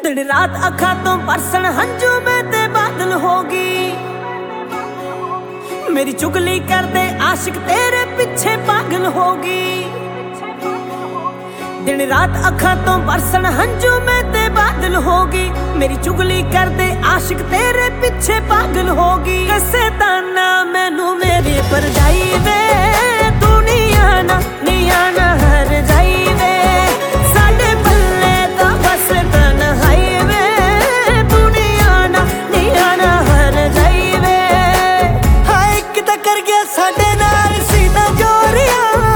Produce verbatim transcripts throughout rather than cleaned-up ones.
दिन रात अखा तो बरसन हंजू में ते बादल होगी। मेरी चुगली कर दे आशिक तेरे पीछे पागल होगी। दिन रात अखा तो बरसन हंजू में ते बादल होगी। मेरी चुगली कर दे आशिक तेरे पीछे पागल होगी। कैसे ताना मैनू मेरी परछाई वे, तू नहीं आना नहीं आना हर जाई वे। साडे पल्ले दा बस तन्हाई वे, तू नहीं आना नहीं आना हर जाई वे। हाय किता कर गया साडे नाल सीधा जोरिया,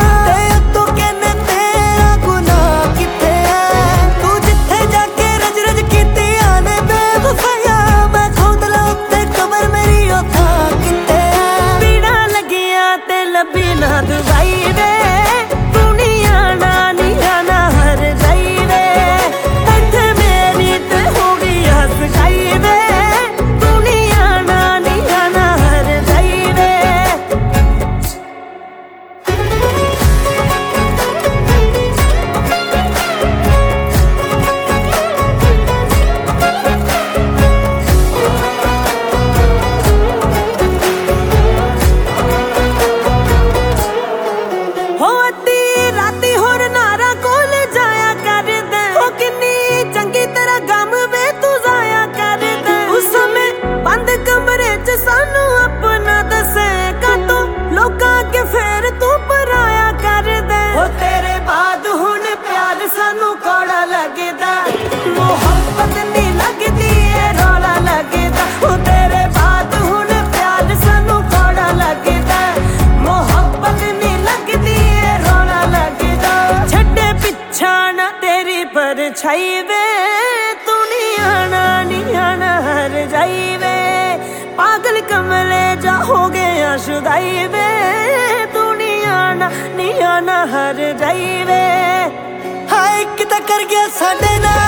परछाई वे, तू नहीं आना नहीं आना हर जाई वे। पागल कमले जा हो गया शुदाई वे, तू नहीं आना नहीं आना हर जाई वे। हाय किता कर गया साडे नाल